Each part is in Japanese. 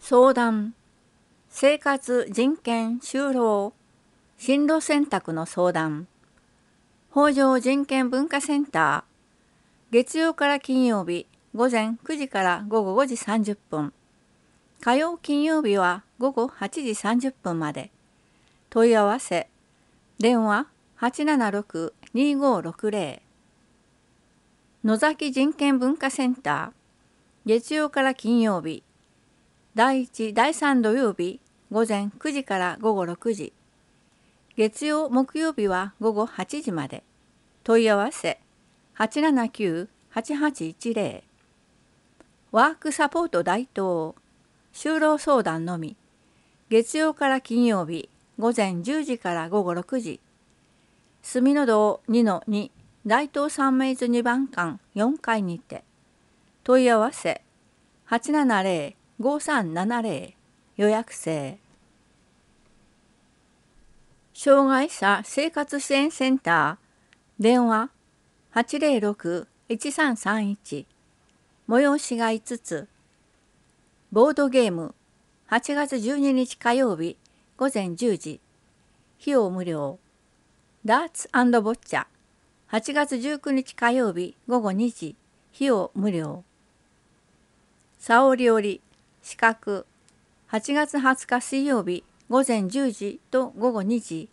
相談、生活人権就労、進路選択の相談、北条人権文化センター、月曜から金曜日午前9時から午後5時30分、火曜金曜日は午後8時30分まで。問い合わせ、電話876-2560。野崎人権文化センター、月曜から金曜日、第1、第3土曜日午前9時から午後6時。月曜、木曜日は午後8時まで。問い合わせ、879-8810。ワークサポート大東、就労相談のみ。月曜から金曜日、午前10時から午後6時。住の堂2-2、大東三名図2番館4階にて。問い合わせ、870-5370。予約制。障害者生活支援センター、電話806-1331。催しが5つ。ボードゲーム、8月12日火曜日午前10時。費用無料。ダーツ&ボッチャ、8月19日火曜日午後2時。費用無料。沙織織、資格、8月20日水曜日午前10時と午後2時。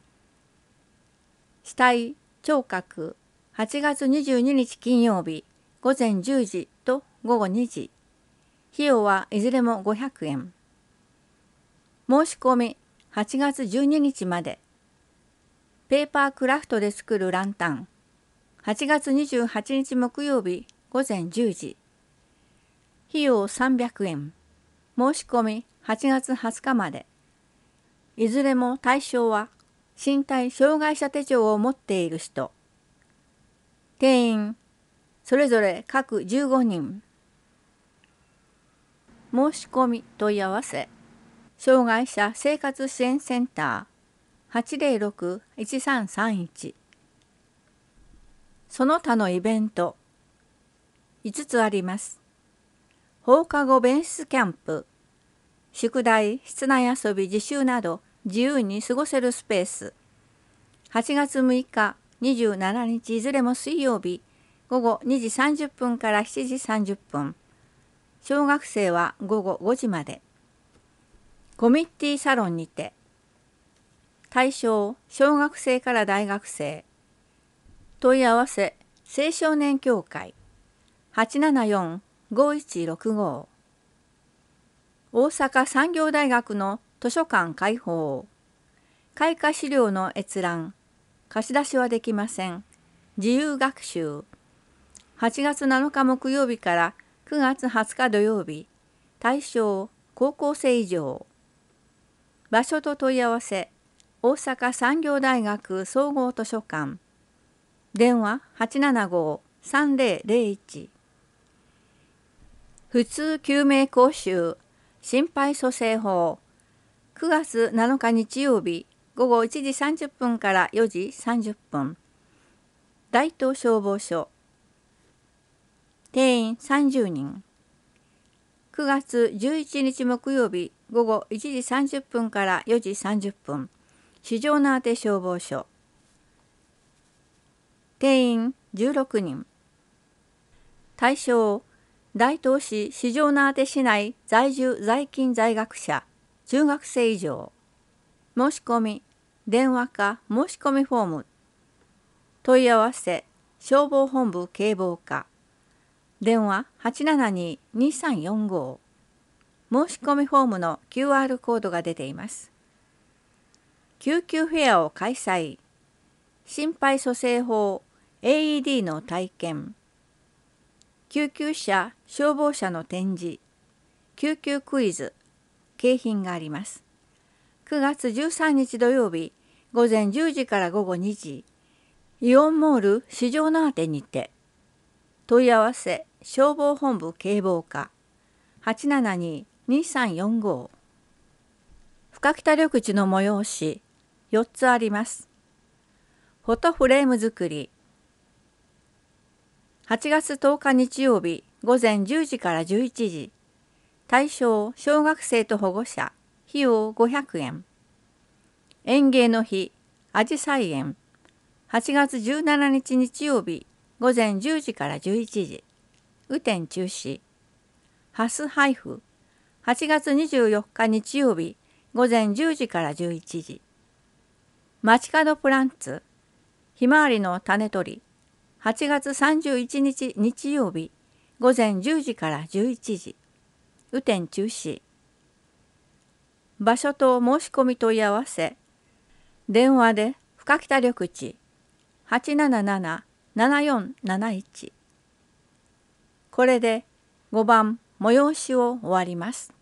死体、聴覚、8月22日金曜日午前10時と午後2時。費用はいずれも500円。申し込み8月12日まで。ペーパークラフトで作るランタン、8月28日木曜日午前10時。費用300円。申し込み8月20日まで。いずれも対象は身体障害者手帳を持っている人。定員それぞれ各15人。申し込み問い合わせ、障害者生活支援センター 806-1331。その他のイベント5つあります。放課後弁室キャンプ、宿題、室内遊び、自習など自由に過ごせるスペース。8月6日、27日いずれも水曜日、午後2時30分から7時30分。小学生は午後5時まで。コミッティサロンにて。対象、小学生から大学生。問い合わせ、青少年協会。874-5165。大阪産業大学の図書館開放。開花資料の閲覧。貸し出しはできません。自由学習。8月7日木曜日から9月20日土曜日。対象、高校生以上。場所と問い合わせ、大阪産業大学総合図書館。電話875-3001。普通救命講習、心肺蘇生法。9月7日日曜日、午後1時30分から4時30分。大東消防署。定員30人。9月11日木曜日、午後1時30分から4時30分。四条畷消防署。定員16人。対象、大東市四条畷市内在住在勤在学者、中学生以上。申し込み、電話か申し込みフォーム。問い合わせ、消防本部警防課。電話872-2345。申し込みフォームの QR コードが出ています。救急フェアを開催。心肺蘇生法 AED の体験。救急車、消防車の展示。救急クイズ。景品があります。9月13日土曜日、午前10時から午後2時。イオンモール四条畷店にて。問い合わせ、消防本部警防課。872-2345。深北緑地の催し、4つあります。フォトフレーム作り。8月10日日曜日、午前10時から11時。 対象小学生と保護者、費用500円。園芸の日、あじさい園。8月17日日曜日、午前10時から11時。雨天中止。ハス配布。8月24日日曜日、午前10時から11時。街角プランツ。ひまわりの種取り。8月31日日曜日、午前10時から11時。雨天中止。場所と申し込み問い合わせ。電話で深北緑地 877-7471。これで5番催しを終わります。